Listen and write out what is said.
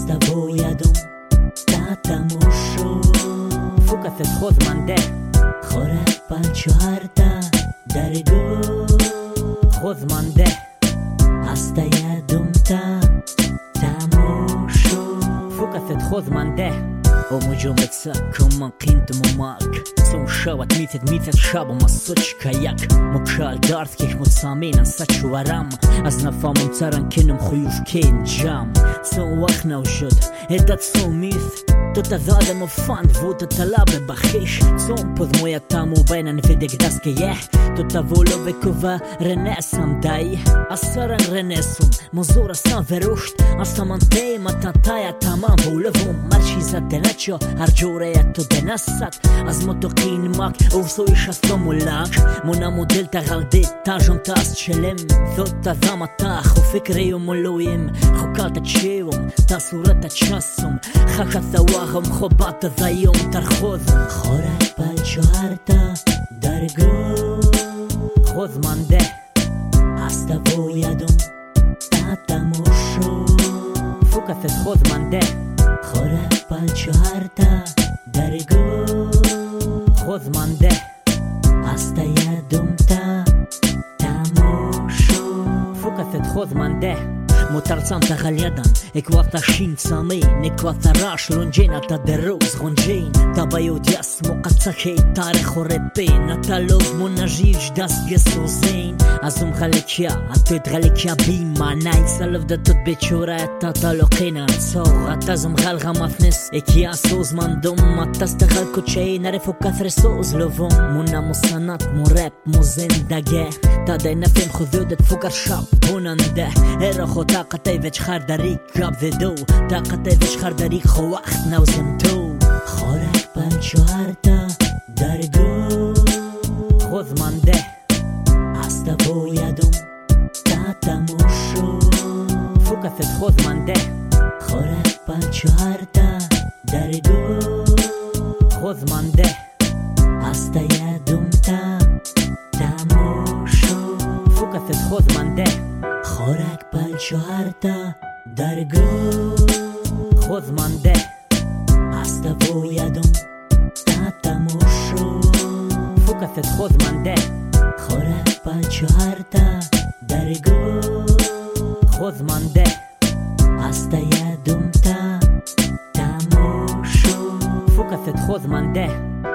هستا و یدم تا تموشو فوکست خودمانده خورک پنچهارتا درگو خودمانده هستا یدم تا تموشو فوکست خودمانده ومجملة كم قيمة مماك سو شوت ميتت شابو ما سوتش كاياك مكال دارت كيك متصامين انساتش ورام از نفام متران كنم خيوف كين جام سو وخنا وجود هدات سو ميث توتا ذادم وفان فوتا تلابه بخيش سوم بذ مويا تامو بينا نفيدك داسكيه توتا فولو بكوفا رنسام داي أسران رنسوم مزورا سان فروشت أسامانتي ما تنتايا تمام بولوم مرشي زدناتشو هرجوريا تو دنسات از متوقين ماك وسويش استمولاك مونا موديل تغلديت تاجم تاس تشلم ثوتا ثاما تاخ وفكري وملويم خوكالتا تشيوم تاسورتا تشاسوم خاكا ثواهم خوبات ذايوم ترخوذم خورک پنچهارتا درگو خودمانده هستا و یدم تا تموشو فوکست خودمانده خورک پنچهارتا درگو خودمانده هستا یدم تا تموشو فوکست خودمانده مترسام تغليدن اكواتا شين سامي نكواتا راش لونجين اتا دروز غنجين تبايوت ياس مقاتساكي تاريخ وربين اتا لوز مناجيج داس يسوزين ازم غاليكيا اتويت غاليكيا بيما نايت سالف دا توت بيتشورا اتا تالوقينا تصوغ اتا زم غالغا ماثنس اكيا سوز مندوم اتا استغال كوتشي نعرفو كثر سوز لوفوم منا مصانات مراب مزين داگه تا داينا فيم خذودت فوكر شاب بونانده ايرو طاقتي وچ خرداری گاب ودو طاقتي وچ خرداری خو وقت نوزم تو خورک پنچهارتا درگو خودمانده هستا و یدم تا تموشو فوکست خودمانده خورک پنچهارتا درگو خودمانده هستا یدم تا تموشو فوکست خودمانده خورک پنچهارتا درگو خودمانده هستا و یدم تا تموشو فوکست خودمانده خورک پنچهارتا درگو خودمانده هستا یدم تا تموشو فوکست خودمانده